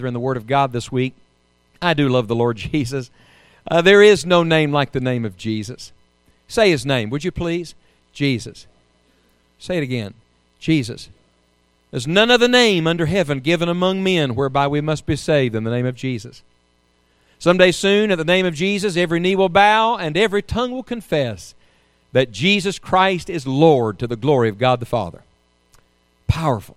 In the Word of God this week. I do love the Lord Jesus. There is no name like the name of Jesus. Say His name, would you please? Jesus. Say it again. Jesus. There's none other name under heaven given among men whereby we must be saved than the name of Jesus. Someday soon, at the name of Jesus, every knee will bow and every tongue will confess that Jesus Christ is Lord to the glory of God the Father. Powerful.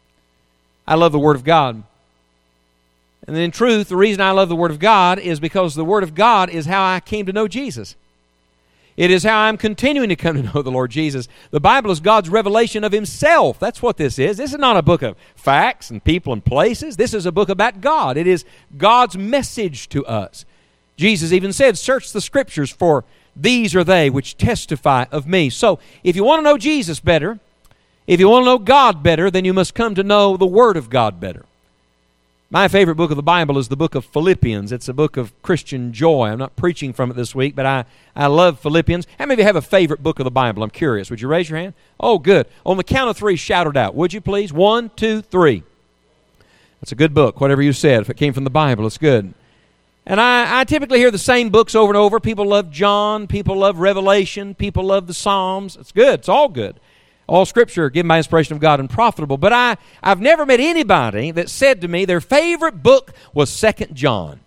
I love the Word of God. And in truth, the reason I love the Word of God is because the Word of God is how I came to know Jesus. It is how I'm continuing to come to know the Lord Jesus. The Bible is God's revelation of Himself. That's what this is. This is not a book of facts and people and places. This is a book about God. It is God's message to us. Jesus even said, search the Scriptures, for these are they which testify of me. So, if you want to know Jesus better, if you want to know God better, then you must come to know the Word of God better. My favorite book of the Bible is the book of Philippians. It's a book of Christian joy. I'm not preaching from it this week, but I love Philippians. How many of you have a favorite book of the Bible? I'm curious. Would you raise your hand? Oh, good. On the count of three, shout it out. Would you please? 1, 2, 3. That's a good book, whatever you said. If it came from the Bible, it's good. And I typically hear the same books over and over. People love John. People love Revelation. People love the Psalms. It's good. It's all good. All Scripture given by inspiration of God and profitable. But I've never met anybody that said to me their favorite book was 2 John.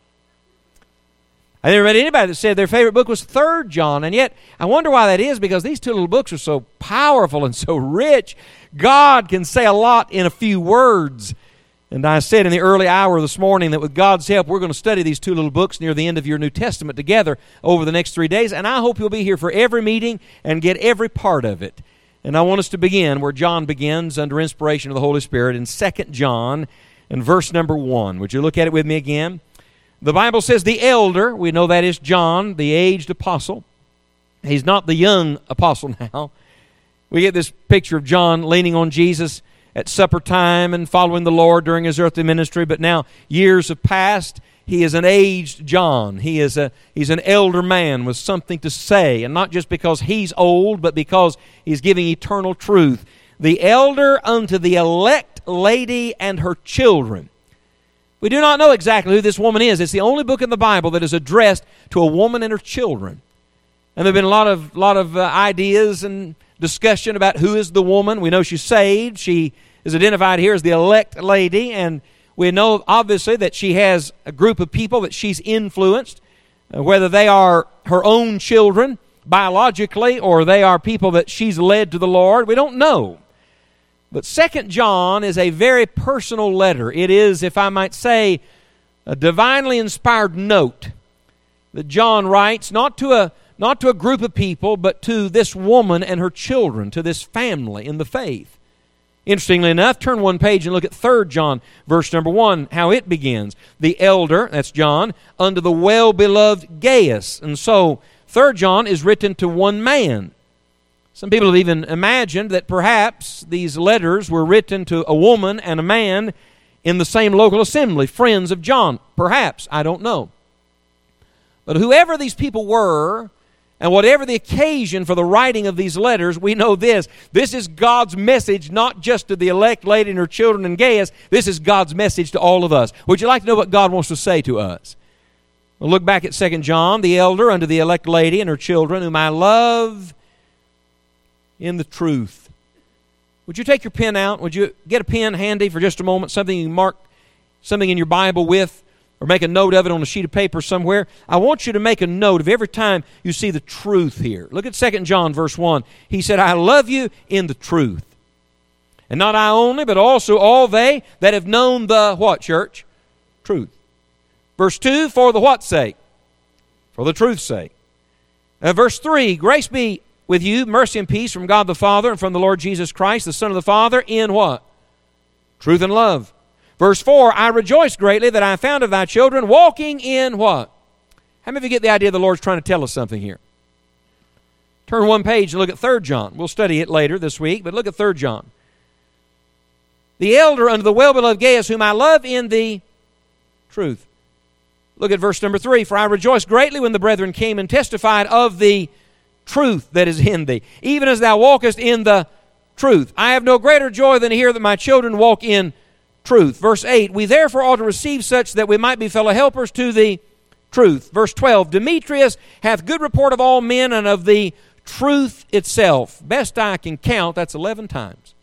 I never met anybody that said their favorite book was 3 John. And yet, I wonder why that is, because these two little books are so powerful and so rich. God can say a lot in a few words. And I said in the early hour this morning that with God's help, we're going to study these two little books near the end of your New Testament together over the next 3 days. And I hope you'll be here for every meeting and get every part of it. And I want us to begin where John begins under inspiration of the Holy Spirit in 2 John and verse number 1. Would you look at it with me again? The Bible says the elder, we know that is John, the aged apostle. He's not the young apostle now. We get this picture of John leaning on Jesus at supper time and following the Lord during His earthly ministry, but now years have passed. He is an aged John. He's an elder man with something to say, and not just because he's old, but because he's giving eternal truth. The elder unto the elect lady and her children. We do not know exactly who this woman is. It's the only book in the Bible that is addressed to a woman and her children. And there have been a lot of ideas and discussion about who is the woman. We know she's saved. She is identified here as the elect lady, and we know, obviously, that she has a group of people that she's influenced, whether they are her own children biologically or they are people that she's led to the Lord. We don't know. But 2 John is a very personal letter. It is, if I might say, a divinely inspired note that John writes, not to a group of people, but to this woman and her children, to this family in the faith. Interestingly enough, turn one page and look at 3 John, verse number 1, how it begins. The elder, that's John, unto the well-beloved Gaius. And so, 3 John is written to one man. Some people have even imagined that perhaps these letters were written to a woman and a man in the same local assembly, friends of John. Perhaps, I don't know. But whoever these people were, and whatever the occasion for the writing of these letters, we know this. This is God's message, not just to the elect lady and her children and Gaius. This is God's message to all of us. Would you like to know what God wants to say to us? We'll look back at 2 John, the elder unto the elect lady and her children, whom I love in the truth. Would you take your pen out? Would you get a pen handy for just a moment? Something you can mark something in your Bible with, or make a note of it on a sheet of paper somewhere. I want you to make a note of every time you see the truth here. Look at 2 John verse 1. He said, I love you in the truth. And not I only, but also all they that have known the what, church? Truth. Verse 2, for the what sake? For the truth's sake. Verse 3, grace be with you, mercy and peace from God the Father and from the Lord Jesus Christ, the Son of the Father, in what? Truth and love. Verse 4, I rejoice greatly that I found of thy children walking in what? How many of you get the idea the Lord's trying to tell us something here? Turn one page and look at 3 John. We'll study it later this week, but look at 3 John. The elder unto the well-beloved Gaius, whom I love in the truth. Look at verse number 3. For I rejoiced greatly when the brethren came and testified of the truth that is in thee, even as thou walkest in the truth. I have no greater joy than to hear that my children walk in truth. Verse 8, we therefore ought to receive such that we might be fellow helpers to the truth. Verse 12, Demetrius hath good report of all men and of the truth itself. Best I can count, that's 11 times.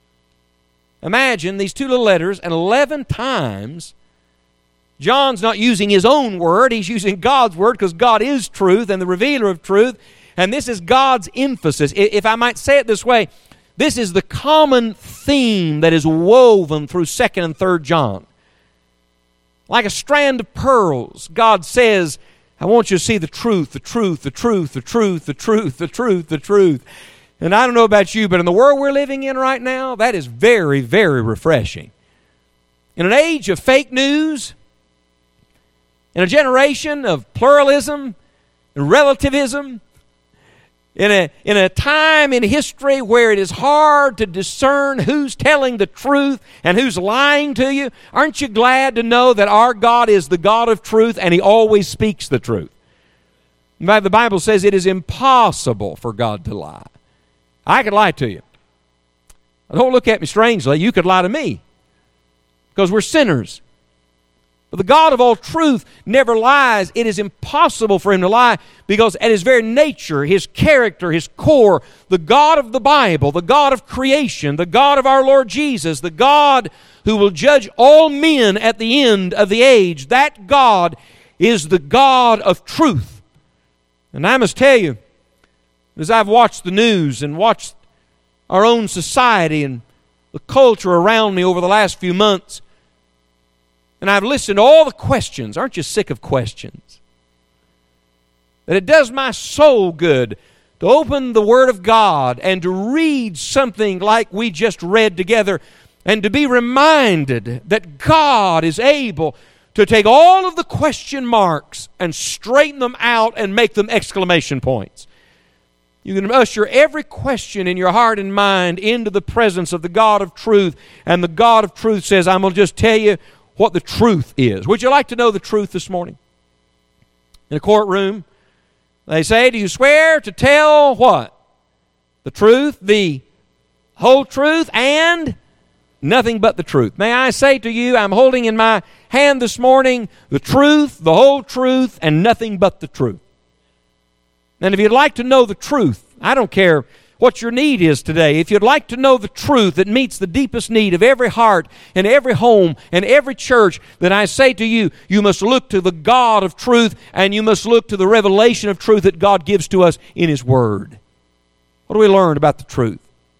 Imagine these two little letters, and 11 times John's not using his own word, he's using God's word, because God is truth and the revealer of truth, and this is God's emphasis. If I might say it this way, this is the common theme that is woven through 2nd and 3rd John. Like a strand of pearls, God says, I want you to see the truth, the truth, the truth, the truth, the truth, the truth, the truth. And I don't know about you, but in the world we're living in right now, that is very, very refreshing. In an age of fake news, in a generation of pluralism and relativism, in a time in history where it is hard to discern who's telling the truth and who's lying to you, aren't you glad to know that our God is the God of truth and He always speaks the truth? In fact, the Bible says it is impossible for God to lie. I could lie to you. Don't look at me strangely. You could lie to me because we're sinners. But the God of all truth never lies. It is impossible for Him to lie because at His very nature, His character, His core, the God of the Bible, the God of creation, the God of our Lord Jesus, the God who will judge all men at the end of the age, that God is the God of truth. And I must tell you, as I've watched the news and watched our own society and the culture around me over the last few months, and I've listened to all the questions. Aren't you sick of questions? That it does my soul good to open the Word of God and to read something like we just read together and to be reminded that God is able to take all of the question marks and straighten them out and make them exclamation points. You can usher every question in your heart and mind into the presence of the God of truth, and the God of truth says, I'm going to just tell you what the truth is. Would you like to know the truth this morning? In a courtroom, they say, do you swear to tell what? The truth, the whole truth, and nothing but the truth. May I say to you, I'm holding in my hand this morning the truth, the whole truth, and nothing but the truth. And if you'd like to know the truth, I don't care what your need is today. If you'd like to know the truth that meets the deepest need of every heart and every home and every church, then I say to you, you must look to the God of truth and you must look to the revelation of truth that God gives to us in His Word. What do we learn about the truth?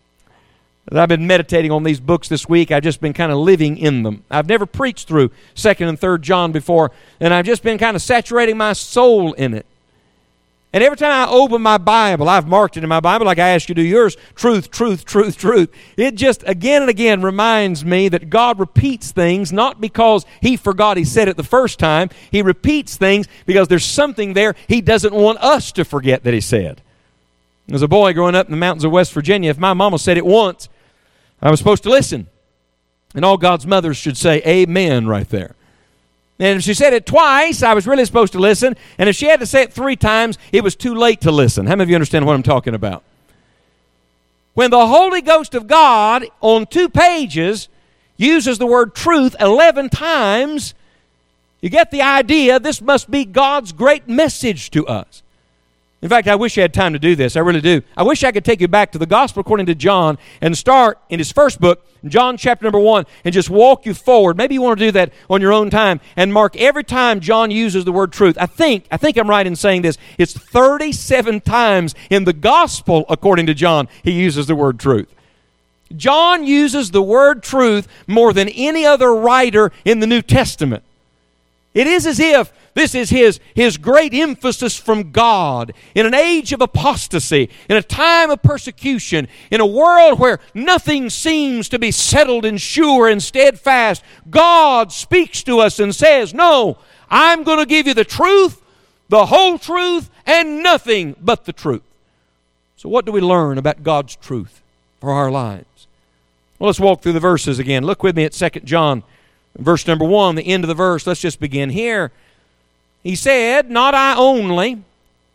As I've been meditating on these books this week, I've just been kind of living in them. I've never preached through 2nd and 3rd John before, and I've just been kind of saturating my soul in it. And every time I open my Bible, I've marked it in my Bible like I asked you to do yours, truth, truth, truth, truth. It just again and again reminds me that God repeats things not because He forgot He said it the first time. He repeats things because there's something there He doesn't want us to forget that He said. As a boy growing up in the mountains of West Virginia, if my mama said it once, I was supposed to listen. And all God's mothers should say amen right there. And if she said it twice, I was really supposed to listen. And if she had to say it 3 times, it was too late to listen. How many of you understand what I'm talking about? When the Holy Ghost of God on 2 pages uses the word truth 11 times, you get the idea this must be God's great message to us. In fact, I wish I had time to do this. I really do. I wish I could take you back to the Gospel according to John and start in his first book, John chapter number 1, and just walk you forward. Maybe you want to do that on your own time and mark every time John uses the word truth. I think I'm right in saying this. It's 37 times in the Gospel according to John he uses the word truth. John uses the word truth more than any other writer in the New Testament. It is as if this is his great emphasis from God in an age of apostasy, in a time of persecution, in a world where nothing seems to be settled and sure and steadfast. God speaks to us and says, no, I'm going to give you the truth, the whole truth, and nothing but the truth. So what do we learn about God's truth for our lives? Well, let's walk through the verses again. Look with me at 2 John, verse number 1, the end of the verse. Let's just begin here. He said, not I only,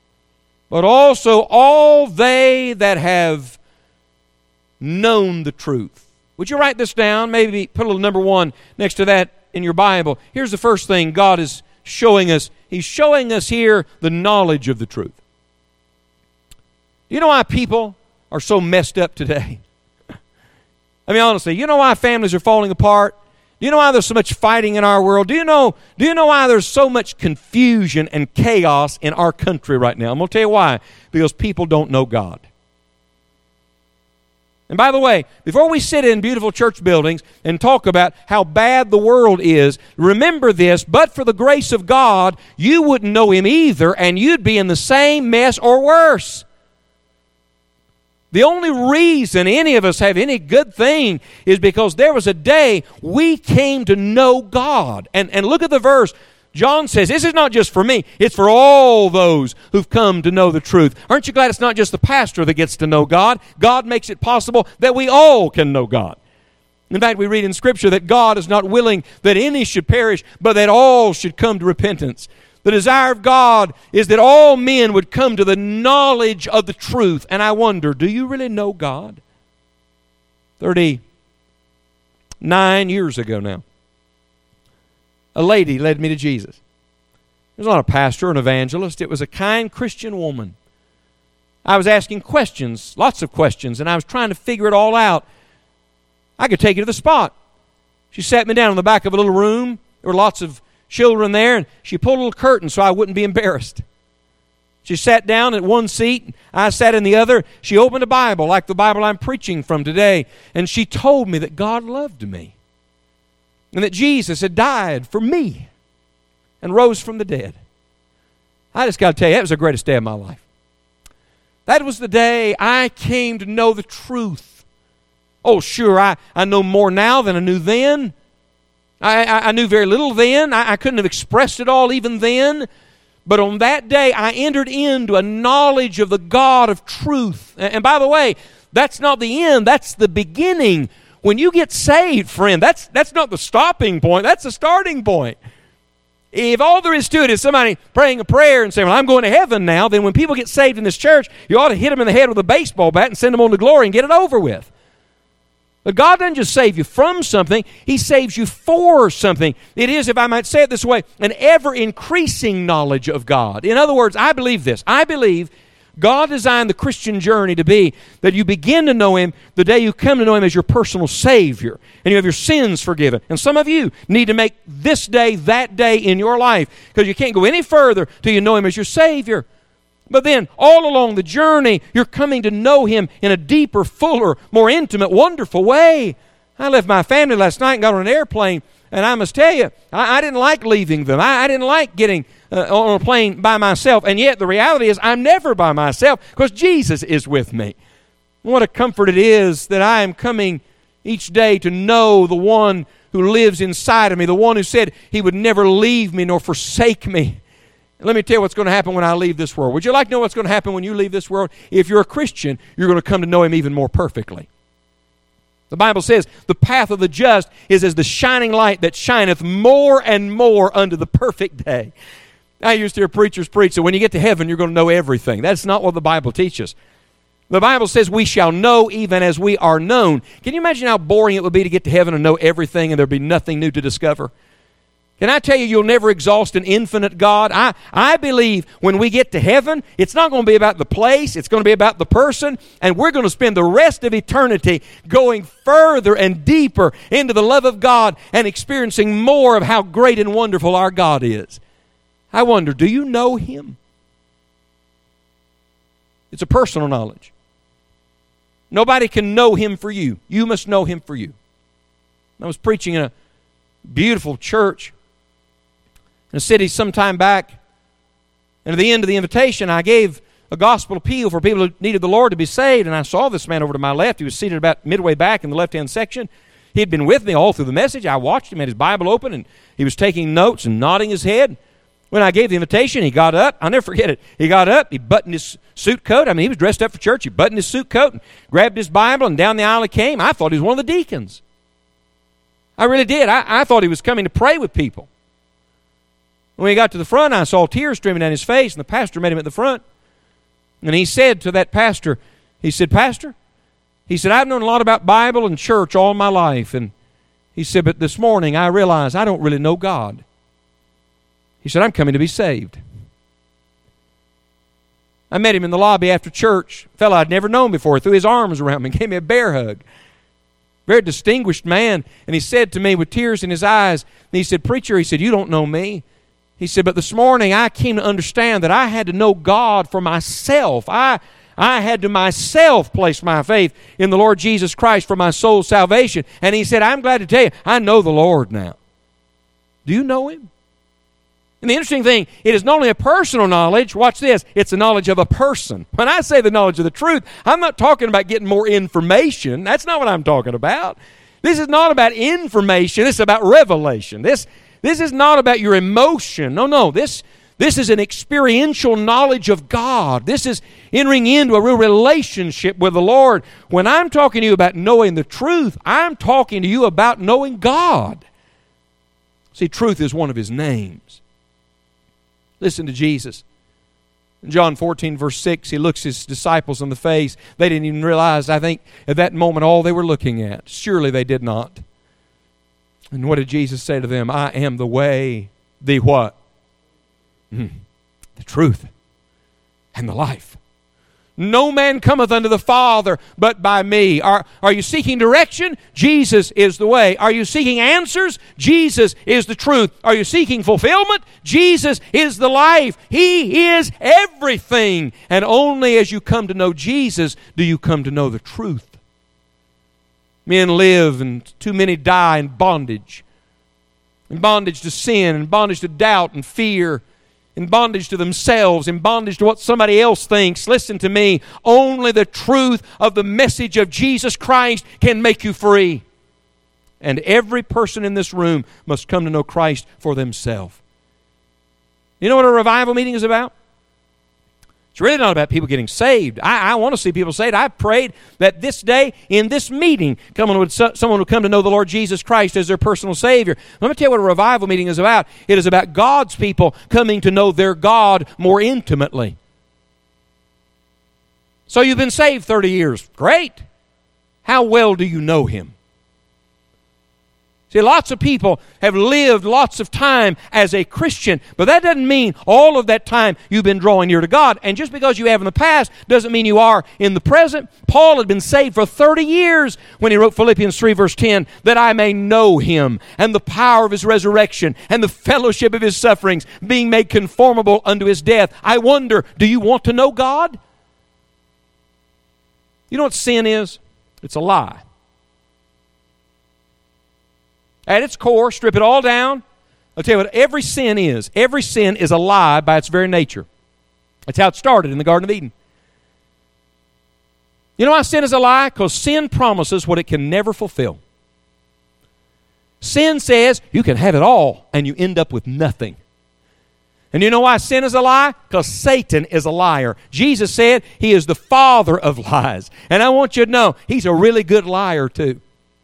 but also all they that have known the truth. Would you write this down? Maybe put a little number 1 next to that in your Bible. Here's the first thing God is showing us. He's showing us here the knowledge of the truth. Do you know why people are so messed up today? I mean, honestly, you know why families are falling apart? Do you know why there's so much fighting in our world? Do you know why there's so much confusion and chaos in our country right now? I'm going to tell you why. Because people don't know God. And by the way, before we sit in beautiful church buildings and talk about how bad the world is, remember this: but for the grace of God, you wouldn't know Him either, and you'd be in the same mess or worse. The only reason any of us have any good thing is because there was a day we came to know God. And look at the verse. John says, this is not just for me, it's for all those who've come to know the truth. Aren't you glad it's not just the pastor that gets to know God? God makes it possible that we all can know God. In fact, we read in Scripture that God is not willing that any should perish, but that all should come to repentance. The desire of God is that all men would come to the knowledge of the truth. And I wonder, do you really know God? 39 years ago now, a lady led me to Jesus. It was not a pastor or an evangelist. It was a kind Christian woman. I was asking questions, lots of questions, and I was trying to figure it all out. I could take you to the spot. She sat me down in the back of a little room. There were lots of children there, and she pulled a little curtain so I wouldn't be embarrassed. She sat down at one seat, I sat in the other. She opened a Bible like the Bible I'm preaching from today, and she told me that God loved me and that Jesus had died for me and rose from the dead. I just got to tell you, that was the greatest day of my life. That was the day I came to know the truth. Oh, sure, I know more now than I knew then. I knew very little then. I couldn't have expressed it all even then. But on that day, I entered into a knowledge of the God of truth. And by the way, that's not the end. That's the beginning. When you get saved, friend, that's not the stopping point. That's the starting point. If all there is to it is somebody praying a prayer and saying, well, I'm going to heaven now, then when people get saved in this church, you ought to hit them in the head with a baseball bat and send them on to glory and get it over with. But God doesn't just save you from something, He saves you for something. It is, if I might say it this way, an ever-increasing knowledge of God. In other words, I believe this. I believe God designed the Christian journey to be that you begin to know Him the day you come to know Him as your personal Savior, and you have your sins forgiven. And some of you need to make this day that day in your life, because you can't go any further till you know Him as your Savior. But then, all along the journey, you're coming to know Him in a deeper, fuller, more intimate, wonderful way. I left my family last night and got on an airplane, and I must tell you, I didn't like leaving them. I didn't like getting on a plane by myself, and yet the reality is I'm never by myself because Jesus is with me. What a comfort it is that I am coming each day to know the one who lives inside of me, the one who said He would never leave me nor forsake me. Let me tell you what's going to happen when I leave this world. Would you like to know what's going to happen when you leave this world? If you're a Christian, you're going to come to know Him even more perfectly. The Bible says, the path of the just is as the shining light that shineth more and more unto the perfect day. I used to hear preachers preach that when you get to heaven, you're going to know everything. That's not what the Bible teaches. The Bible says we shall know even as we are known. Can you imagine how boring it would be to get to heaven and know everything and there'd be nothing new to discover? Can I tell you, you'll never exhaust an infinite God? I believe when we get to heaven, it's not going to be about the place, it's going to be about the person, and we're going to spend the rest of eternity going further and deeper into the love of God and experiencing more of how great and wonderful our God is. I wonder, do you know Him? It's a personal knowledge. Nobody can know Him for you. You must know Him for you. I was preaching in a beautiful church in a city some time back, and at the end of the invitation, I gave a gospel appeal for people who needed the Lord to be saved, and I saw this man over to my left. He was seated about midway back in the left-hand section. He had been with me all through the message. I watched him, had his Bible open, and he was taking notes and nodding his head. When I gave the invitation, he got up. I'll never forget it. He got up, he buttoned his suit coat. I mean, he was dressed up for church. He buttoned his suit coat and grabbed his Bible, and down the aisle he came. I thought he was one of the deacons. I really did. I thought he was coming to pray with people. When he got to the front, I saw tears streaming down his face, and the pastor met him at the front. And he said to that pastor, he said, Pastor, He said, I've known a lot about Bible and church all my life. And he said, but this morning I realized I don't really know God. He said, I'm coming to be saved. I met him in the lobby after church. A fellow I'd never known before threw his arms around me and gave me a bear hug. Very distinguished man. And he said to me with tears in his eyes, and he said, preacher, he said, you don't know me. He said, but this morning I came to understand that I had to know God for myself. I had to myself place my faith in the Lord Jesus Christ for my soul's salvation. And he said, I'm glad to tell you, I know the Lord now. Do you know Him? And the interesting thing, it is not only a personal knowledge, watch this, it's a knowledge of a person. When I say the knowledge of the truth, I'm not talking about getting more information. That's not what I'm talking about. This is not about information. This is about revelation. This is not about your emotion. No. This is an experiential knowledge of God. This is entering into a real relationship with the Lord. When I'm talking to you about knowing the truth, I'm talking to you about knowing God. See, truth is one of His names. Listen to Jesus. In John 14, verse 6, He looks His disciples in the face. They didn't even realize, I think, at that moment all they were looking at. Surely they did not. And what did Jesus say to them? I am the way, the what? The truth and the life. No man cometh unto the Father but by me. Are you seeking direction? Jesus is the way. Are you seeking answers? Jesus is the truth. Are you seeking fulfillment? Jesus is the life. He is everything. And only as you come to know Jesus do you come to know the truth. Men live and too many die in bondage. In bondage to sin, in bondage to doubt and fear, in bondage to themselves, in bondage to what somebody else thinks. Listen to me. Only the truth of the message of Jesus Christ can make you free. And every person in this room must come to know Christ for themselves. You know what a revival meeting is about? It's really not about people getting saved. I want to see people saved. I prayed that this day, in this meeting, someone would come to know the Lord Jesus Christ as their personal Savior. Let me tell you what a revival meeting is about. It is about God's people coming to know their God more intimately. So you've been saved 30 years. Great. How well do you know Him? See, lots of people have lived lots of time as a Christian, but that doesn't mean all of that time you've been drawing near to God. And just because you have in the past doesn't mean you are in the present. Paul had been saved for 30 years when he wrote Philippians 3 verse 10, that I may know Him and the power of His resurrection and the fellowship of His sufferings, being made conformable unto His death. I wonder, do you want to know God? You know what sin is? It's a lie. At its core, strip it all down. I'll tell you what every sin is. Every sin is a lie by its very nature. That's how it started in the Garden of Eden. You know why sin is a lie? Because sin promises what it can never fulfill. Sin says you can have it all and you end up with nothing. And you know why sin is a lie? Because Satan is a liar. Jesus said he is the father of lies. And I want you to know, he's a really good liar too.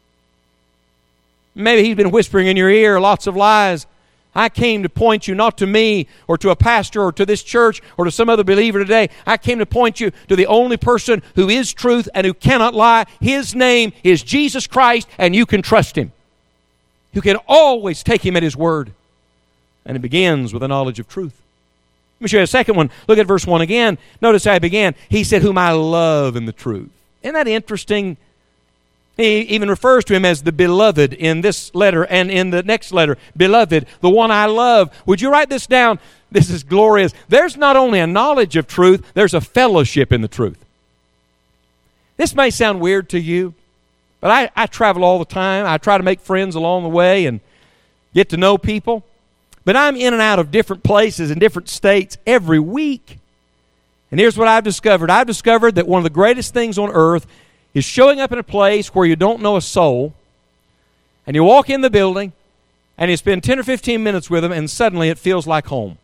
Maybe he's been whispering in your ear lots of lies. I came to point you not to me or to a pastor or to this church or to some other believer today. I came to point you to the only person who is truth and who cannot lie. His name is Jesus Christ, and you can trust Him. You can always take Him at His word. And it begins with a knowledge of truth. Let me show you a second one. Look at verse 1 again. Notice how he began. He said, whom I love in the truth. Isn't that interesting? He even refers to Him as the beloved in this letter and in the next letter. Beloved, the one I love. Would you write this down? This is glorious. There's not only a knowledge of truth, there's a fellowship in the truth. This may sound weird to you, but I travel all the time. I try to make friends along the way and get to know people. But I'm in and out of different places in different states every week. And here's what I've discovered. I've discovered that one of the greatest things on earth is showing up in a place where you don't know a soul, and you walk in the building, and you spend 10 or 15 minutes with them, and suddenly it feels like home.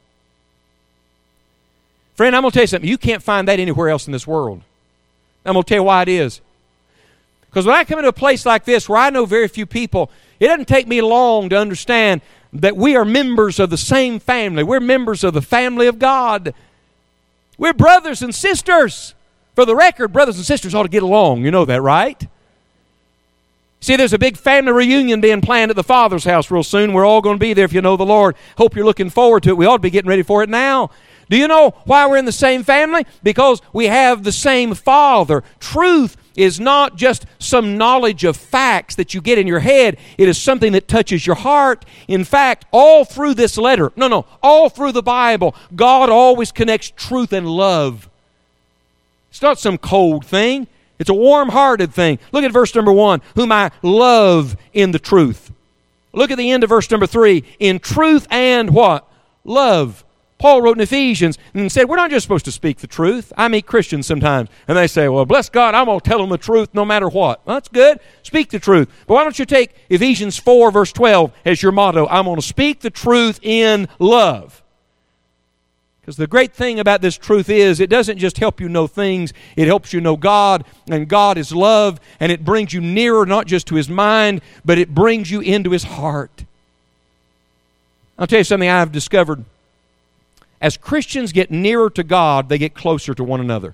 Friend, I'm going to tell you something. You can't find that anywhere else in this world. I'm going to tell you why it is. Because when I come into a place like this where I know very few people, it doesn't take me long to understand that we are members of the same family. We're members of the family of God. We're brothers and sisters For the record, brothers and sisters ought to get along. You know that, right? See, there's a big family reunion being planned at the Father's house real soon. We're all going to be there if you know the Lord. Hope you're looking forward to it. We ought to be getting ready for it now. Do you know why we're in the same family? Because we have the same Father. Truth is not just some knowledge of facts that you get in your head. It is something that touches your heart. In fact, all through this letter, all through the Bible, God always connects truth and love. It's not some cold thing. It's a warm-hearted thing. Look at verse number 1, whom I love in the truth. Look at the end of verse number 3, in truth and what? Love. Paul wrote in Ephesians and said, we're not just supposed to speak the truth. I meet Christians sometimes, and they say, well, bless God, I'm going to tell them the truth no matter what. Well, that's good. Speak the truth. But why don't you take Ephesians 4, verse 12 as your motto? I'm going to speak the truth in love. Because the great thing about this truth is it doesn't just help you know things, it helps you know God, and God is love, and it brings you nearer not just to His mind, but it brings you into His heart. I'll tell you something I've discovered. As Christians get nearer to God, they get closer to one another.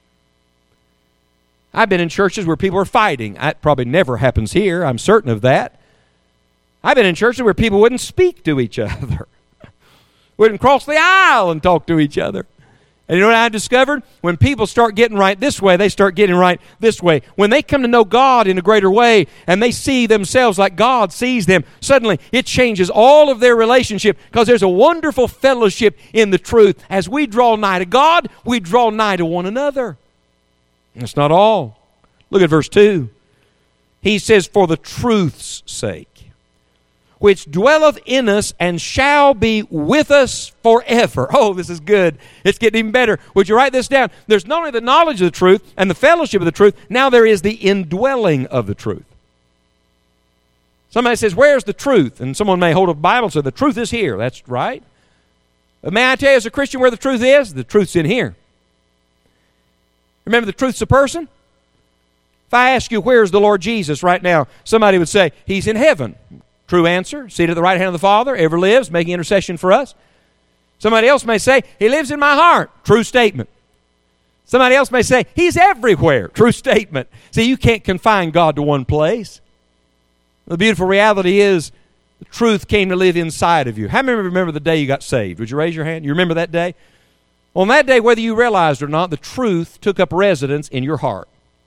I've been in churches where people are fighting. That probably never happens here. I'm certain of that. I've been in churches where people wouldn't speak to each other. Wouldn't cross the aisle and talk to each other. And you know what I discovered? When people start getting right this way, they start getting right this way. When they come to know God in a greater way and they see themselves like God sees them, suddenly it changes all of their relationship because there's a wonderful fellowship in the truth. As we draw nigh to God, we draw nigh to one another. And that's not all. Look at verse 2. He says, for the truth's sake, which dwelleth in us and shall be with us forever. Oh, this is good. It's getting even better. Would you write this down? There's not only the knowledge of the truth and the fellowship of the truth, now there is the indwelling of the truth. Somebody says, where's the truth? And someone may hold a Bible and say, the truth is here. That's right. But may I tell you as a Christian where the truth is? The truth's in here. Remember, the truth's a person? If I ask you, where's the Lord Jesus right now? Somebody would say, He's in heaven. True answer. Seated at the right hand of the Father, ever lives, making intercession for us. Somebody else may say, He lives in my heart. True statement. Somebody else may say, He's everywhere. True statement. See, you can't confine God to one place. The beautiful reality is, the truth came to live inside of you. How many remember the day you got saved? Would you raise your hand? You remember that day? On that day, whether you realized it or not, the truth took up residence in your heart.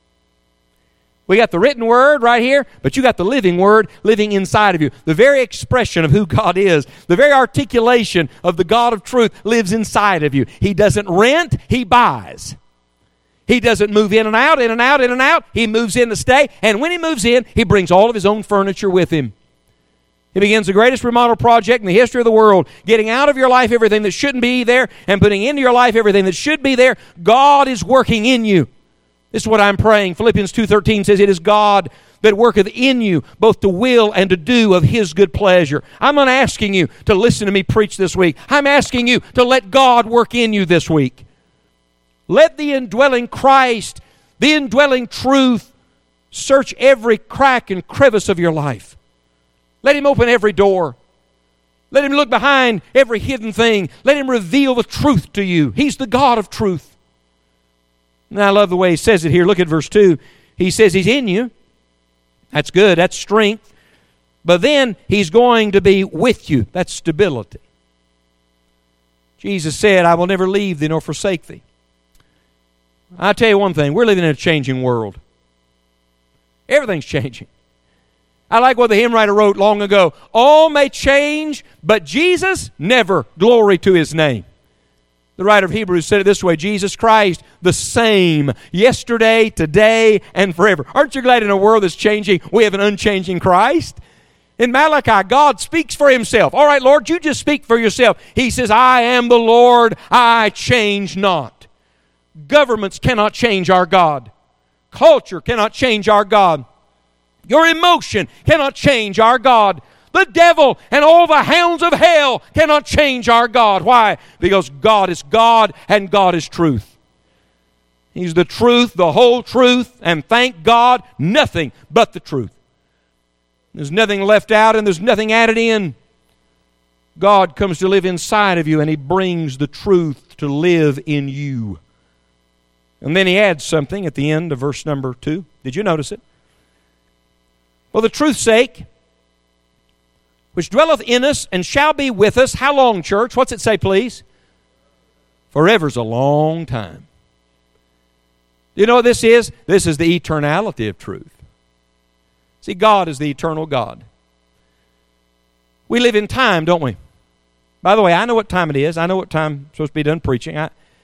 We got the written word right here, but you got the living word living inside of you. The very expression of who God is, the very articulation of the God of truth lives inside of you. He doesn't rent, He buys. He doesn't move in and out, in and out, in and out. He moves in to stay, and when He moves in, He brings all of His own furniture with Him. He begins the greatest remodel project in the history of the world, getting out of your life everything that shouldn't be there and putting into your life everything that should be there. God is working in you. This is what I'm praying. Philippians 2:13 says, it is God that worketh in you, both to will and to do of His good pleasure. I'm not asking you to listen to me preach this week. I'm asking you to let God work in you this week. Let the indwelling Christ, the indwelling truth, search every crack and crevice of your life. Let Him open every door. Let Him look behind every hidden thing. Let Him reveal the truth to you. He's the God of truth. And I love the way He says it here. Look at verse 2. He says He's in you. That's good. That's strength. But then He's going to be with you. That's stability. Jesus said, I will never leave thee nor forsake thee. I'll tell you one thing. We're living in a changing world. Everything's changing. I like what the hymn writer wrote long ago. All may change, but Jesus never. Glory to His name. The writer of Hebrews said it this way, Jesus Christ, the same, yesterday, today, and forever. Aren't you glad in a world that's changing, we have an unchanging Christ? In Malachi, God speaks for Himself. All right, Lord, you just speak for yourself. He says, I am the Lord, I change not. Governments cannot change our God. Culture cannot change our God. Your emotion cannot change our God. The devil and all the hounds of hell cannot change our God. Why? Because God is God and God is truth. He's the truth, the whole truth, and thank God, nothing but the truth. There's nothing left out and there's nothing added in. God comes to live inside of you and He brings the truth to live in you. And then he adds something at the end of verse number 2. Did you notice it? For the truth's sake, which dwelleth in us and shall be with us. How long, church? What's it say, please? Forever's a long time. You know what this is? This is the eternality of truth. See, God is the eternal God. We live in time, don't we? By the way, I know what time it is. I know what time I'm supposed to be done preaching.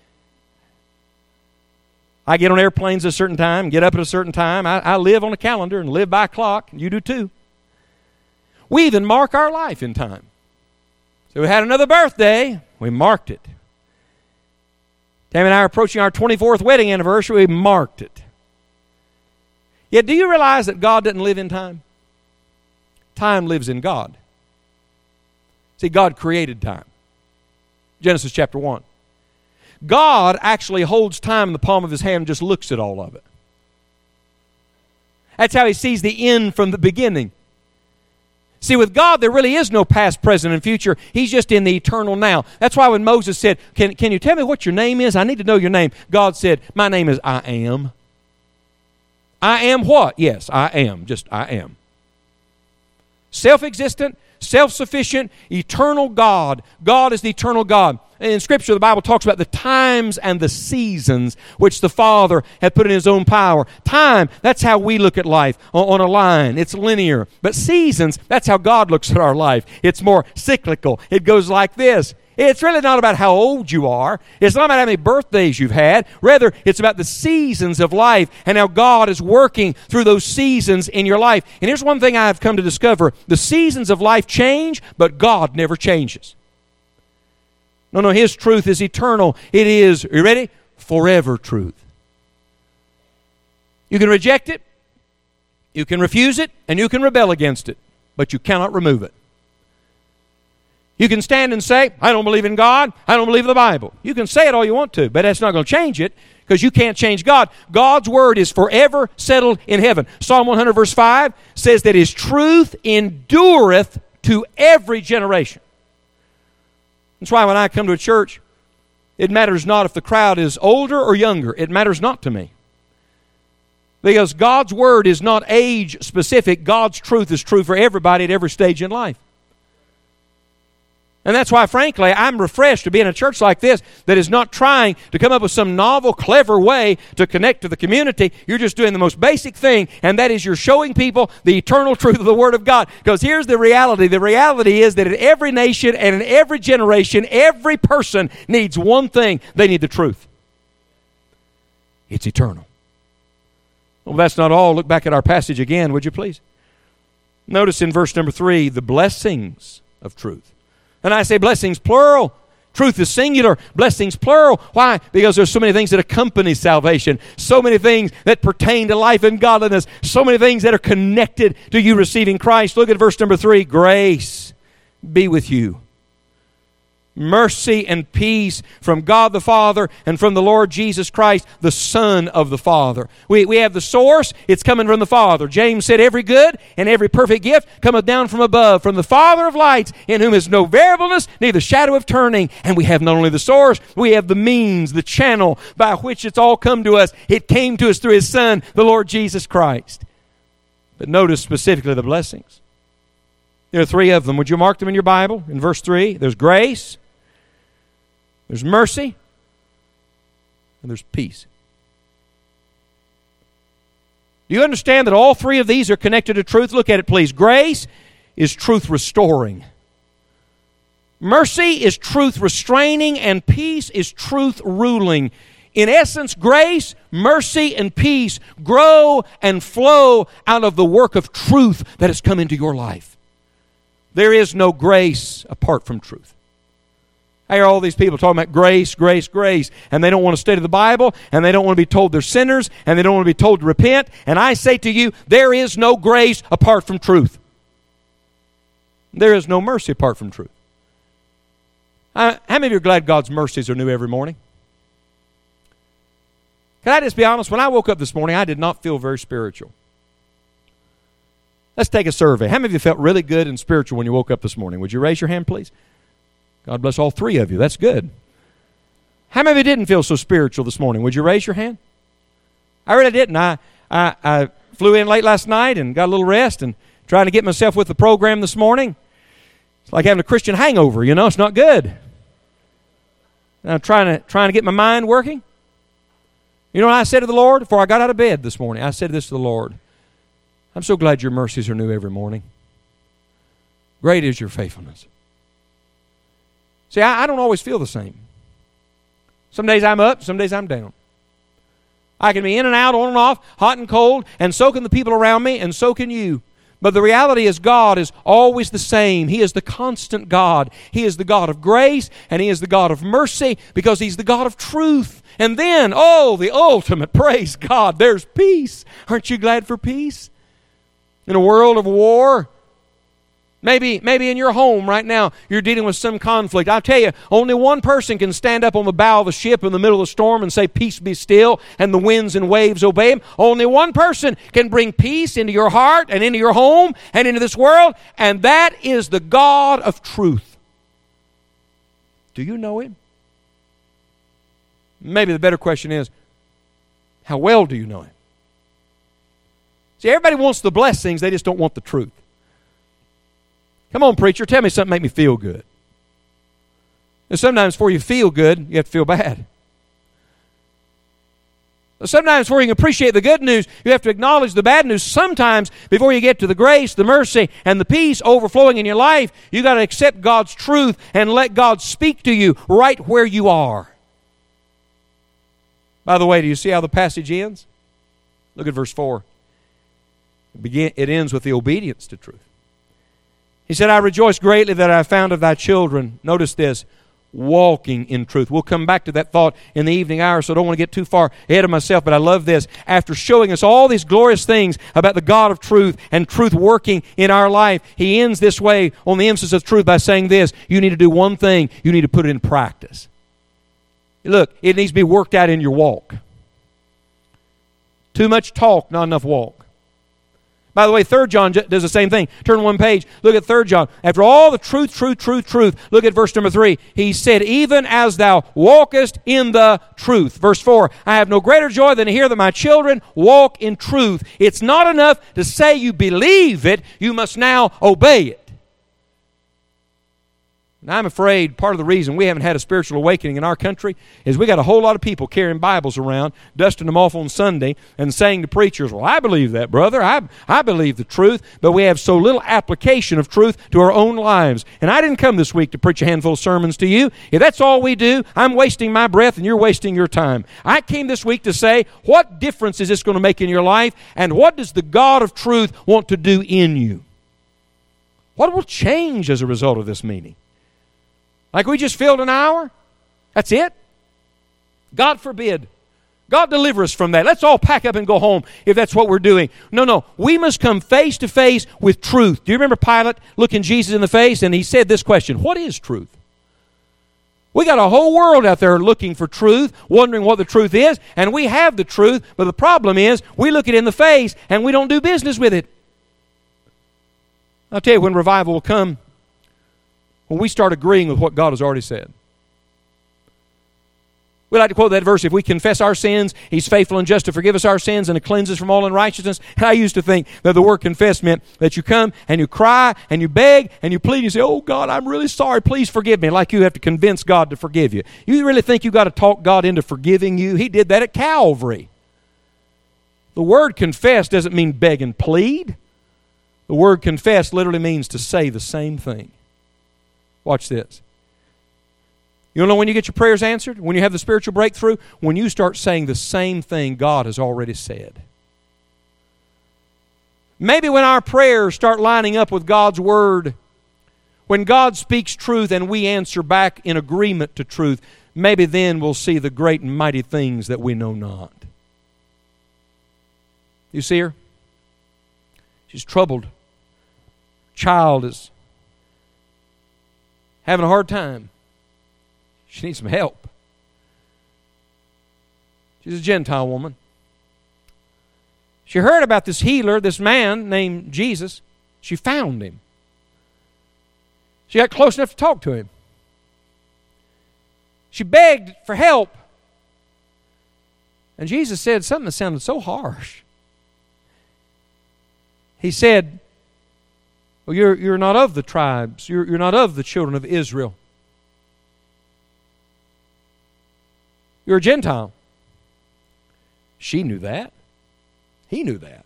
I get on airplanes at a certain time, get up at a certain time. I live on a calendar and live by a clock. You do too. We even mark our life in time. So we had another birthday. We marked it. Tammy and I are approaching our 24th wedding anniversary. We marked it. Yet do you realize that God doesn't live in time? Time lives in God. See, God created time. Genesis chapter 1. God actually holds time in the palm of His hand and just looks at all of it. That's how He sees the end from the beginning. See, with God, there really is no past, present, and future. He's just in the eternal now. That's why when Moses said, can you tell me what your name is? I need to know your name. God said, my name is I Am. I am what? Yes, I am. Just I am. Self-existent, self-sufficient, eternal God. God is the eternal God. In Scripture, the Bible talks about the times and the seasons which the Father had put in His own power. Time, that's how we look at life, on a line. It's linear. But seasons, that's how God looks at our life. It's more cyclical. It goes like this. It's really not about how old you are. It's not about how many birthdays you've had. Rather, it's about the seasons of life and how God is working through those seasons in your life. And here's one thing I've come to discover. The seasons of life change, but God never changes. No, His truth is eternal. It is, are you ready? Forever truth. You can reject it, you can refuse it, and you can rebel against it, but you cannot remove it. You can stand and say, I don't believe in God, I don't believe in the Bible. You can say it all you want to, but that's not going to change it because you can't change God. God's word is forever settled in heaven. Psalm 100 verse 5 says that His truth endureth to every generation. That's why when I come to a church, it matters not if the crowd is older or younger. It matters not to me. Because God's word is not age specific. God's truth is true for everybody at every stage in life. And that's why, frankly, I'm refreshed to be in a church like this that is not trying to come up with some novel, clever way to connect to the community. You're just doing the most basic thing, and that is you're showing people the eternal truth of the Word of God. Because here's the reality. The reality is that in every nation and in every generation, every person needs one thing. They need the truth. It's eternal. Well, that's not all. Look back at our passage again, would you please? Notice in verse number 3, the blessings of truth. And I say blessings plural. Truth is singular. Blessings plural. Why? Because there's so many things that accompany salvation. So many things that pertain to life and godliness. So many things that are connected to you receiving Christ. Look at verse number 3. Grace be with you. Mercy and peace from God the Father and from the Lord Jesus Christ, the Son of the Father. We have the source. It's coming from the Father. James said, every good and every perfect gift cometh down from above, from the Father of lights, in whom is no variableness, neither shadow of turning. And we have not only the source, we have the means, the channel by which it's all come to us. It came to us through His Son, the Lord Jesus Christ. But notice specifically the blessings. There are 3 of them. Would you mark them in your Bible? In verse 3, there's grace, there's mercy, and there's peace. Do you understand that all 3 of these are connected to truth? Look at it, please. Grace is truth restoring. Mercy is truth restraining, and peace is truth ruling. In essence, grace, mercy, and peace grow and flow out of the work of truth that has come into your life. There is no grace apart from truth. I hear all these people talking about grace, grace, grace, and they don't want to study the Bible, and they don't want to be told they're sinners, and they don't want to be told to repent. And I say to you, there is no grace apart from truth. There is no mercy apart from truth. How many of you are glad God's mercies are new every morning? Can I just be honest? When I woke up this morning, I did not feel very spiritual. Let's take a survey. How many of you felt really good and spiritual when you woke up this morning? Would you raise your hand, please? God bless all 3 of you. That's good. How many of you didn't feel so spiritual this morning? Would you raise your hand? I really didn't. I flew in late last night and got a little rest and trying to get myself with the program this morning. It's like having a Christian hangover, you know. It's not good. And I'm trying to get my mind working. You know what I said to the Lord before I got out of bed this morning? I said this to the Lord. I'm so glad your mercies are new every morning. Great is your faithfulness. See, I don't always feel the same. Some days I'm up, some days I'm down. I can be in and out, on and off, hot and cold, and so can the people around me, and so can you. But the reality is God is always the same. He is the constant God. He is the God of grace, and He is the God of mercy, because He's the God of truth. And then, the ultimate, praise God, there's peace. Aren't you glad for peace? In a world of war, maybe in your home right now, you're dealing with some conflict. I'll tell you, only one person can stand up on the bow of the ship in the middle of the storm and say, peace be still, and the winds and waves obey Him. Only one person can bring peace into your heart and into your home and into this world, and that is the God of truth. Do you know Him? Maybe the better question is, how well do you know Him? See, everybody wants the blessings, they just don't want the truth. Come on, preacher, tell me something to make me feel good. And sometimes before you feel good, you have to feel bad. Sometimes before you can appreciate the good news, you have to acknowledge the bad news. Sometimes before you get to the grace, the mercy, and the peace overflowing in your life, you got to accept God's truth and let God speak to you right where you are. By the way, do you see how the passage ends? Look at verse 4. It ends with the obedience to truth. He said, I rejoice greatly that I found of thy children, notice this, walking in truth. We'll come back to that thought in the evening hour, so I don't want to get too far ahead of myself, but I love this. After showing us all these glorious things about the God of truth and truth working in our life, He ends this way on the emphasis of truth by saying this, you need to do one thing, you need to put it in practice. Look, it needs to be worked out in your walk. Too much talk, not enough walk. By the way, 3 John does the same thing. Turn one page. Look at 3 John. After all the truth, look at verse number 3. He said, even as thou walkest in the truth. Verse 4, I have no greater joy than to hear that my children walk in truth. It's not enough to say you believe it. You must now obey it. And I'm afraid part of the reason we haven't had a spiritual awakening in our country is we got a whole lot of people carrying Bibles around, dusting them off on Sunday, and saying to preachers, well, I believe that, brother. I believe the truth, but we have so little application of truth to our own lives. And I didn't come this week to preach a handful of sermons to you. If that's all we do, I'm wasting my breath and you're wasting your time. I came this week to say, what difference is this going to make in your life, and what does the God of truth want to do in you? What will change as a result of this meeting? Like we just filled an hour? That's it? God forbid. God deliver us from that. Let's all pack up and go home if that's what we're doing. No. We must come face to face with truth. Do you remember Pilate looking Jesus in the face and he said this question, what is truth? We got a whole world out there looking for truth, wondering what the truth is, and we have the truth, but the problem is we look it in the face and we don't do business with it. I'll tell you when revival will come, when we start agreeing with what God has already said. We like to quote that verse, if we confess our sins, He's faithful and just to forgive us our sins and to cleanse us from all unrighteousness. And I used to think that the word confess meant that you come and you cry and you beg and you plead and you say, oh God, I'm really sorry, please forgive me, like you have to convince God to forgive you. You really think you got to talk God into forgiving you? He did that at Calvary. The word confess doesn't mean beg and plead. The word confess literally means to say the same thing. Watch this. You know when you get your prayers answered? When you have the spiritual breakthrough? When you start saying the same thing God has already said. Maybe when our prayers start lining up with God's Word, when God speaks truth and we answer back in agreement to truth, maybe then we'll see the great and mighty things that we know not. You see her? She's troubled. Child is having a hard time. She needs some help. She's a Gentile woman. She heard about this healer, this man named Jesus. She found him. She got close enough to talk to him. She begged for help. And Jesus said something that sounded so harsh. He said, well, you're not of the tribes. You're not of the children of Israel. You're a Gentile. She knew that. He knew that.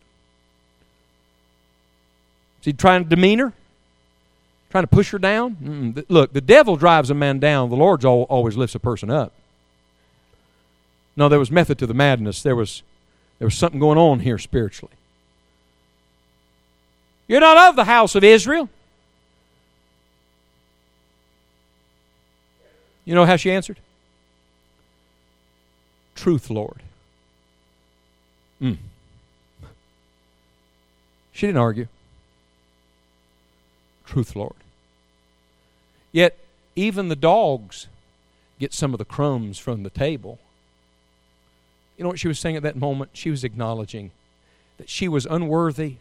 Is he trying to demean her? Trying to push her down? Look, the devil drives a man down. The Lord always lifts a person up. No, there was method to the madness. There was something going on here spiritually. You're not of the house of Israel. You know how she answered? Truth, Lord. She didn't argue. Truth, Lord. Yet, even the dogs get some of the crumbs from the table. You know what she was saying at that moment? She was acknowledging that she was unworthy,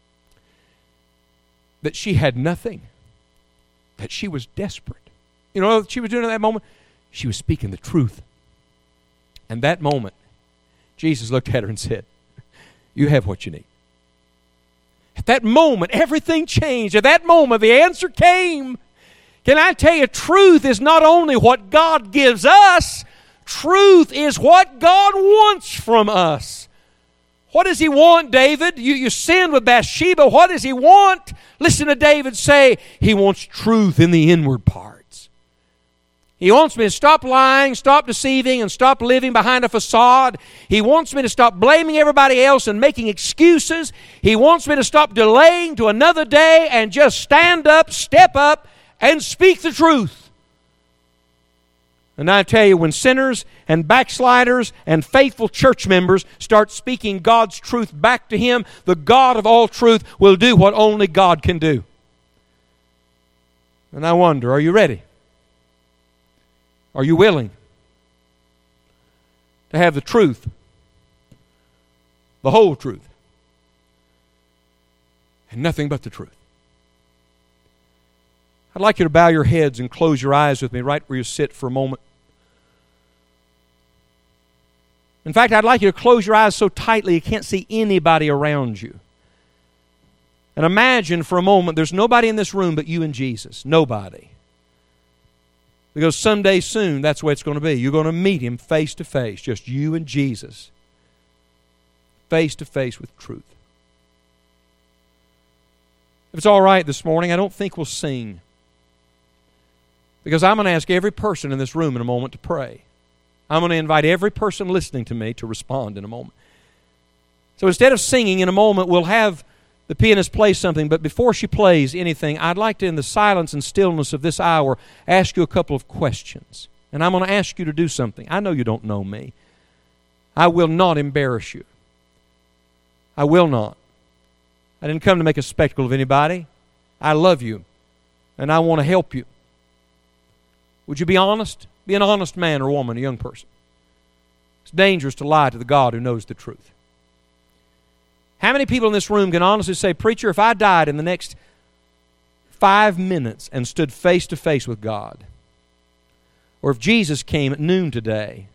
that she had nothing, that she was desperate. You know what she was doing at that moment? She was speaking the truth. And that moment, Jesus looked at her and said, you have what you need. At that moment, everything changed. At that moment, the answer came. Can I tell you, truth is not only what God gives us, truth is what God wants from us. What does He want, David? You sinned with Bathsheba. What does He want? Listen to David say, He wants truth in the inward parts. He wants me to stop lying, stop deceiving, and stop living behind a facade. He wants me to stop blaming everybody else and making excuses. He wants me to stop delaying to another day and just stand up, step up, and speak the truth. And I tell you, when sinners and backsliders and faithful church members start speaking God's truth back to Him, the God of all truth will do what only God can do. And I wonder, are you ready? Are you willing to have the truth, the whole truth, and nothing but the truth? I'd like you to bow your heads and close your eyes with me right where you sit for a moment. In fact, I'd like you to close your eyes so tightly you can't see anybody around you. And imagine for a moment there's nobody in this room but you and Jesus. Nobody. Because someday soon, that's the way it's going to be. You're going to meet Him face to face, just you and Jesus, face to face with truth. If it's all right this morning, I don't think we'll sing. Because I'm going to ask every person in this room in a moment to pray. I'm going to invite every person listening to me to respond in a moment. So instead of singing in a moment, we'll have the pianist play something, but before she plays anything, I'd like to, in the silence and stillness of this hour, ask you a couple of questions. And I'm going to ask you to do something. I know you don't know me. I will not embarrass you. I will not. I didn't come to make a spectacle of anybody. I love you, and I want to help you. Would you be honest? Be an honest man or woman, a young person. It's dangerous to lie to the God who knows the truth. How many people in this room can honestly say, preacher, if I died in the next 5 minutes and stood face to face with God, or if Jesus came at noon today,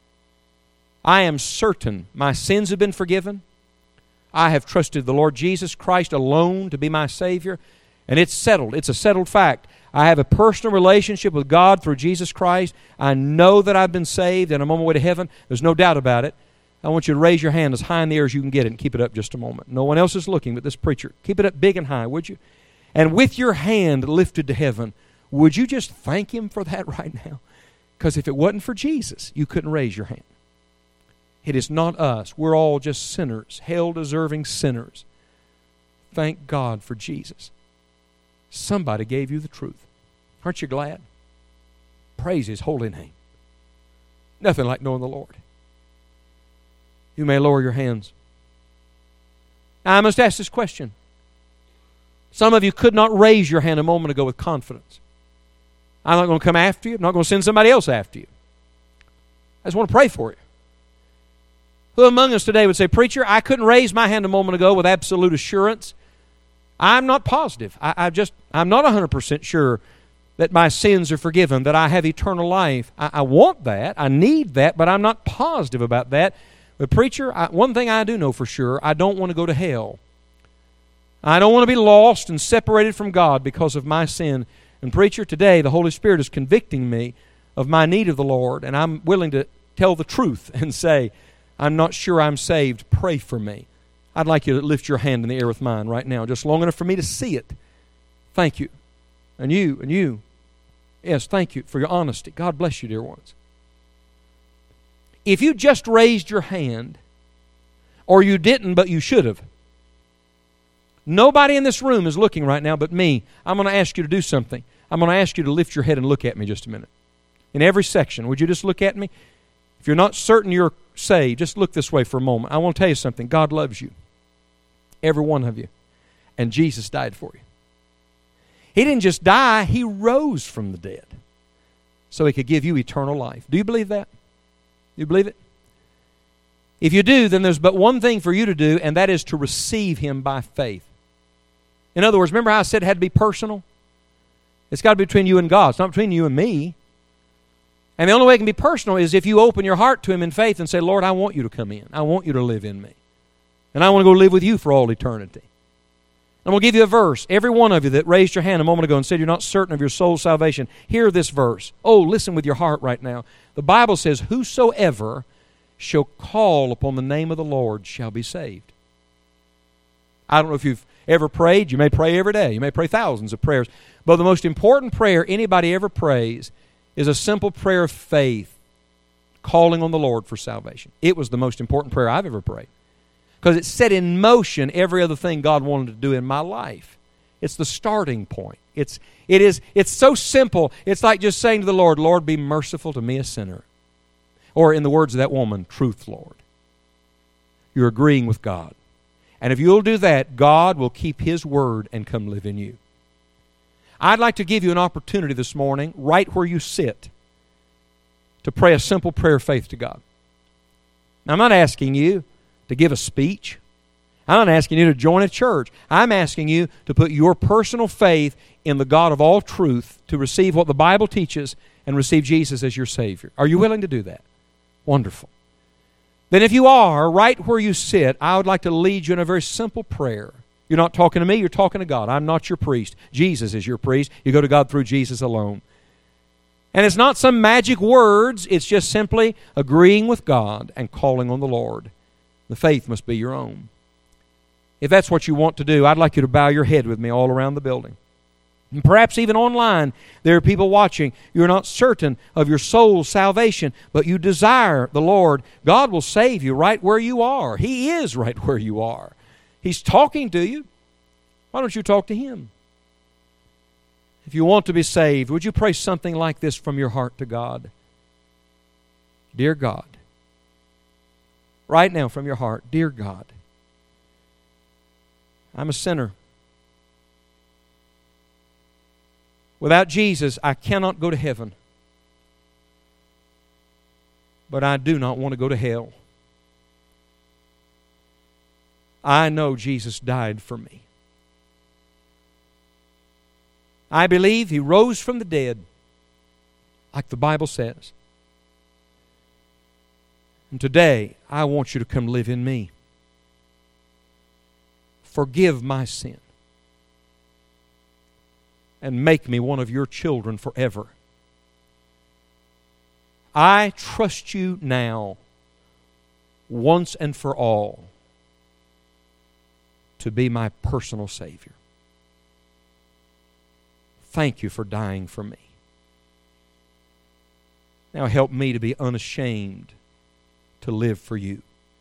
I am certain my sins have been forgiven. I have trusted the Lord Jesus Christ alone to be my Savior, and it's settled. It's a settled fact. I have a personal relationship with God through Jesus Christ. I know that I've been saved and I'm on my way to heaven. There's no doubt about it. I want you to raise your hand as high in the air as you can get it and keep it up just a moment. No one else is looking but this preacher. Keep it up big and high, would you? And with your hand lifted to heaven, would you just thank Him for that right now? Because if it wasn't for Jesus, you couldn't raise your hand. It is not us. We're all just sinners, hell-deserving sinners. Thank God for Jesus. Somebody gave you the truth. Aren't you glad? Praise His holy name. Nothing like knowing the Lord. You may lower your hands. Now I must ask this question. Some of you could not raise your hand a moment ago with confidence. I'm not going to come after you. I'm not going to send somebody else after you. I just want to pray for you. Who among us today would say, preacher, I couldn't raise my hand a moment ago with absolute assurance. I'm not positive. I'm not 100% sure that my sins are forgiven, that I have eternal life. I want that. I need that, but I'm not positive about that. But preacher, one thing I do know for sure, I don't want to go to hell. I don't want to be lost and separated from God because of my sin. And preacher, today the Holy Spirit is convicting me of my need of the Lord, and I'm willing to tell the truth and say, I'm not sure I'm saved. Pray for me. I'd like you to lift your hand in the air with mine right now, just long enough for me to see it. Thank you. And you. Yes, thank you for your honesty. God bless you, dear ones. If you just raised your hand, or you didn't, but you should have, nobody in this room is looking right now but me. I'm going to ask you to do something. I'm going to ask you to lift your head and look at me just a minute. In every section, would you just look at me? If you're not certain you're saved, just look this way for a moment. I want to tell you something. God loves you. Every one of you. And Jesus died for you. He didn't just die, He rose from the dead so He could give you eternal life. Do you believe that? Do you believe it? If you do, then there's but one thing for you to do, and that is to receive Him by faith. In other words, remember how I said it had to be personal? It's got to be between you and God. It's not between you and me. And the only way it can be personal is if you open your heart to Him in faith and say, Lord, I want you to come in. I want you to live in me. And I want to go live with you for all eternity. I'm going to give you a verse. Every one of you that raised your hand a moment ago and said you're not certain of your soul's salvation, hear this verse. Oh, listen with your heart right now. The Bible says, whosoever shall call upon the name of the Lord shall be saved. I don't know if you've ever prayed. You may pray every day. You may pray thousands of prayers. But the most important prayer anybody ever prays is a simple prayer of faith, calling on the Lord for salvation. It was the most important prayer I've ever prayed, because it set in motion every other thing God wanted to do in my life. It's the starting point. It's so simple. It's like just saying to the Lord, Lord, be merciful to me, a sinner. Or in the words of that woman, truth, Lord. You're agreeing with God. And if you'll do that, God will keep His word and come live in you. I'd like to give you an opportunity this morning, right where you sit, to pray a simple prayer of faith to God. Now, I'm not asking you to give a speech. I'm not asking you to join a church. I'm asking you to put your personal faith in the God of all truth, to receive what the Bible teaches and receive Jesus as your Savior. Are you willing to do that? Wonderful. Then if you are, right where you sit, I would like to lead you in a very simple prayer. You're not talking to me, you're talking to God. I'm not your priest. Jesus is your priest. You go to God through Jesus alone. And it's not some magic words. It's just simply agreeing with God and calling on the Lord. The faith must be your own. If that's what you want to do, I'd like you to bow your head with me all around the building. And perhaps even online, there are people watching. You're not certain of your soul's salvation, but you desire the Lord. God will save you right where you are. He is right where you are. He's talking to you. Why don't you talk to Him? If you want to be saved, would you pray something like this from your heart to God? Dear God, right now from your heart, dear God, I'm a sinner. Without Jesus, I cannot go to heaven. But I do not want to go to hell. I know Jesus died for me. I believe He rose from the dead, like the Bible says. And today, I want you to come live in me. Forgive my sin. And make me one of your children forever. I trust you now, once and for all, to be my personal Savior. Thank you for dying for me. Now help me to be unashamed to live for you.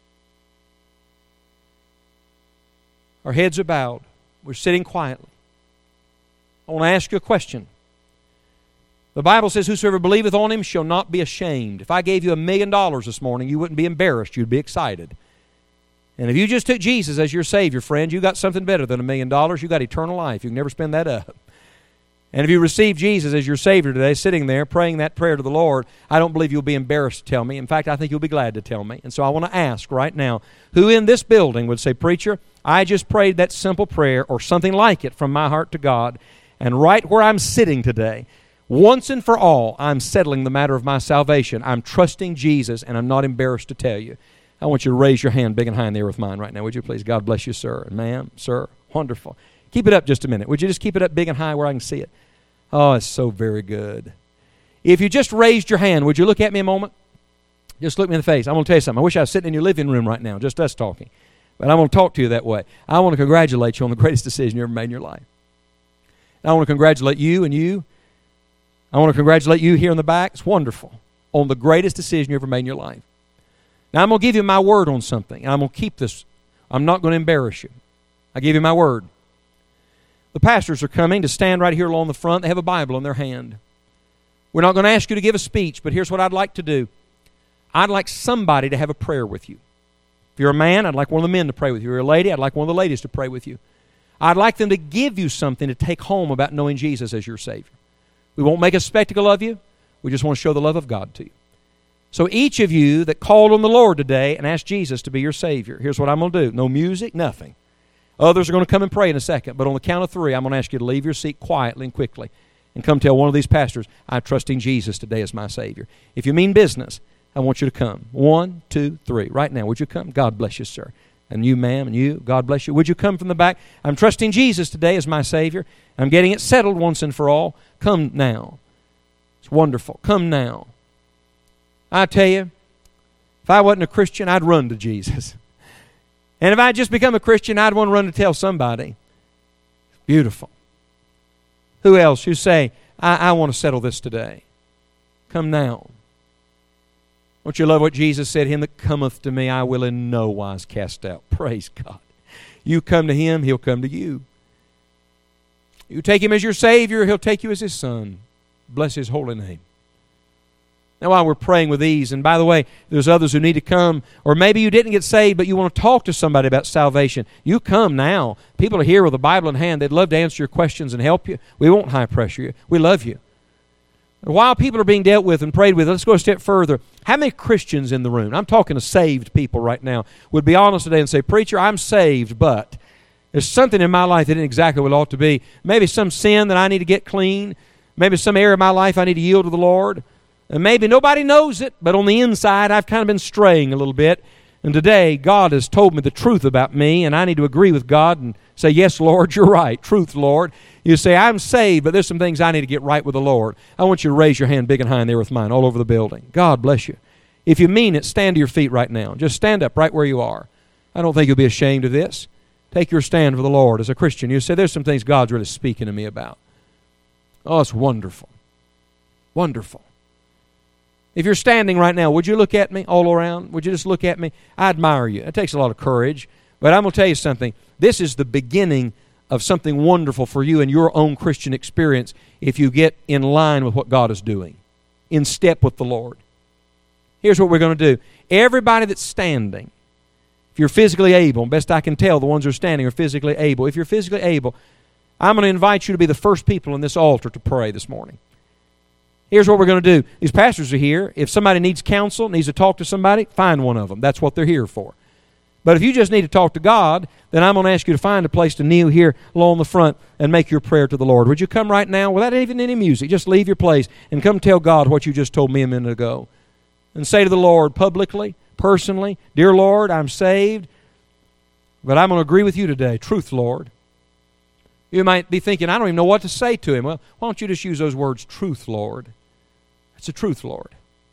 Our heads are bowed. We're sitting quietly. I want to ask you a question. The Bible says, whosoever believeth on Him shall not be ashamed. If I gave you $1 million this morning, you wouldn't be embarrassed. You'd be excited. And if you just took Jesus as your Savior, friend, you got something better than $1 million. You got eternal life. You can never spend that up. And if you receive Jesus as your Savior today, sitting there praying that prayer to the Lord, I don't believe you'll be embarrassed to tell me. In fact, I think you'll be glad to tell me. And so I want to ask right now, who in this building would say, Preacher, I just prayed that simple prayer or something like it from my heart to God, and right where I'm sitting today, once and for all, I'm settling the matter of my salvation. I'm trusting Jesus, and I'm not embarrassed to tell you. I want you to raise your hand big and high in the air with mine right now. Would you please? God bless you, sir and ma'am, sir. Wonderful. Keep it up just a minute. Would you just keep it up big and high where I can see it? Oh, it's so very good. If you just raised your hand, would you look at me a moment? Just look me in the face. I'm going to tell you something. I wish I was sitting in your living room right now, just us talking. But I'm going to talk to you that way. I want to congratulate you on the greatest decision you ever made in your life. I want to congratulate you and you. I want to congratulate you here in the back. It's wonderful. On the greatest decision you ever made in your life. Now, I'm going to give you my word on something, and I'm going to keep this. I'm not going to embarrass you. I give you my word. The pastors are coming to stand right here along the front. They have a Bible in their hand. We're not going to ask you to give a speech, but here's what I'd like to do. I'd like somebody to have a prayer with you. If you're a man, I'd like one of the men to pray with you. If you're a lady, I'd like one of the ladies to pray with you. I'd like them to give you something to take home about knowing Jesus as your Savior. We won't make a spectacle of you. We just want to show the love of God to you. So each of you that called on the Lord today and asked Jesus to be your Savior, here's what I'm going to do. No music, nothing. Others are going to come and pray in a second, but on the count of 3, I'm going to ask you to leave your seat quietly and quickly and come tell one of these pastors, I'm trusting Jesus today as my Savior. If you mean business, I want you to come. 1, 2, 3. Right now, would you come? God bless you, sir. And you, ma'am, and you, God bless you. Would you come from the back? I'm trusting Jesus today as my Savior. I'm getting it settled once and for all. Come now. It's wonderful. Come now. I tell you, if I wasn't a Christian, I'd run to Jesus. And if I'd just become a Christian, I'd want to run to tell somebody. Beautiful. Who else? You say, I want to settle this today. Come now. Don't you love what Jesus said? Him that cometh to me, I will in no wise cast out. Praise God. You come to Him, He'll come to you. You take Him as your Savior, He'll take you as His Son. Bless His holy name. Now while we're praying with these, and by the way, there's others who need to come, or maybe you didn't get saved, but you want to talk to somebody about salvation. You come now. People are here with a Bible in hand. They'd love to answer your questions and help you. We won't high pressure you. We love you. While people are being dealt with and prayed with, let's go a step further. How many Christians in the room, I'm talking to saved people right now, would be honest today and say, preacher, I'm saved, but there's something in my life that isn't exactly what it ought to be. Maybe some sin that I need to get clean. Maybe some area of my life I need to yield to the Lord. And maybe nobody knows it, but on the inside I've kind of been straying a little bit. And today God has told me the truth about me, and I need to agree with God and say, yes, Lord, you're right. Truth, Lord. You say, I'm saved, but there's some things I need to get right with the Lord. I want you to raise your hand big and high in there with mine all over the building. God bless you. If you mean it, stand to your feet right now. Just stand up right where you are. I don't think you'll be ashamed of this. Take your stand for the Lord as a Christian. You say, there's some things God's really speaking to me about. Oh, it's wonderful. Wonderful. If you're standing right now, would you look at me all around? Would you just look at me? I admire you. It takes a lot of courage. But I'm going to tell you something. This is the beginning of something wonderful for you in your own Christian experience if you get in line with what God is doing, in step with the Lord. Here's what we're going to do. Everybody that's standing, if you're physically able, best I can tell, the ones who are standing are physically able. If you're physically able, I'm going to invite you to be the first people on this altar to pray this morning. Here's what we're going to do. These pastors are here. If somebody needs counsel, needs to talk to somebody, find one of them. That's what they're here for. But if you just need to talk to God, then I'm going to ask you to find a place to kneel here along the front and make your prayer to the Lord. Would you come right now without even any music? Just leave your place and come tell God what you just told me a minute ago. And say to the Lord publicly, personally, dear Lord, I'm saved, but I'm going to agree with you today. Truth, Lord. You might be thinking, I don't even know what to say to Him. Well, why don't you just use those words, truth, Lord. It's the truth, Lord.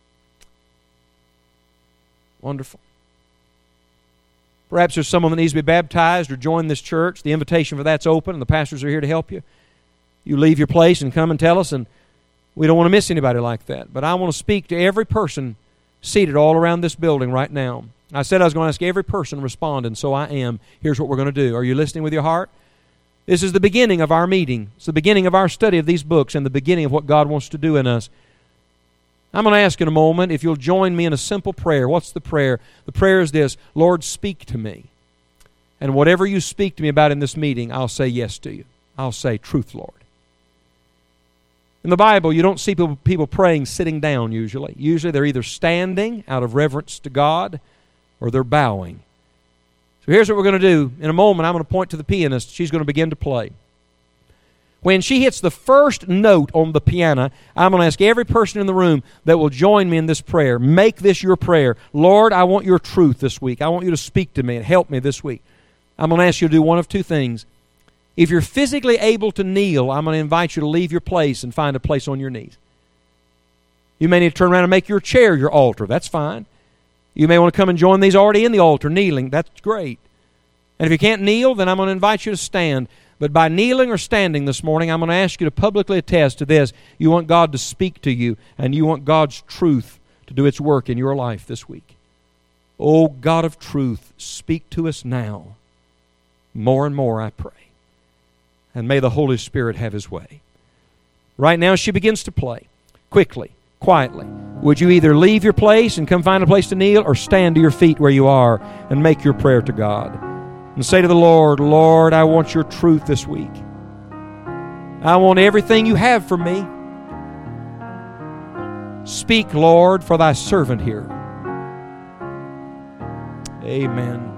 Wonderful. Perhaps there's someone that needs to be baptized or join this church. The invitation for that's open, and the pastors are here to help you. You leave your place and come and tell us, and we don't want to miss anybody like that. But I want to speak to every person seated all around this building right now. I said I was going to ask every person to respond, and so I am. Here's what we're going to do. Are you listening with your heart? This is the beginning of our meeting. It's the beginning of our study of these books and the beginning of what God wants to do in us. I'm going to ask in a moment if you'll join me in a simple prayer. What's the prayer? The prayer is this: Lord, speak to me. And whatever you speak to me about in this meeting, I'll say yes to you. I'll say, truth, Lord. In the Bible, you don't see people praying sitting down usually. Usually they're either standing out of reverence to God or they're bowing. So here's what we're going to do. In a moment, I'm going to point to the pianist. She's going to begin to play. When she hits the first note on the piano, I'm going to ask every person in the room that will join me in this prayer, make this your prayer. Lord, I want your truth this week. I want you to speak to me and help me this week. I'm going to ask you to do one of two things. If you're physically able to kneel, I'm going to invite you to leave your place and find a place on your knees. You may need to turn around and make your chair your altar. That's fine. You may want to come and join these already in the altar, kneeling. That's great. And if you can't kneel, then I'm going to invite you to stand. But by kneeling or standing this morning, I'm going to ask you to publicly attest to this. You want God to speak to you, and you want God's truth to do its work in your life this week. Oh, God of truth, speak to us now. More and more, I pray. And may the Holy Spirit have His way. Right now, she begins to play. Quickly, quietly. Would you either leave your place and come find a place to kneel, or stand to your feet where you are and make your prayer to God? And say to the Lord, Lord, I want your truth this week. I want everything you have for me. Speak, Lord, for thy servant here. Amen.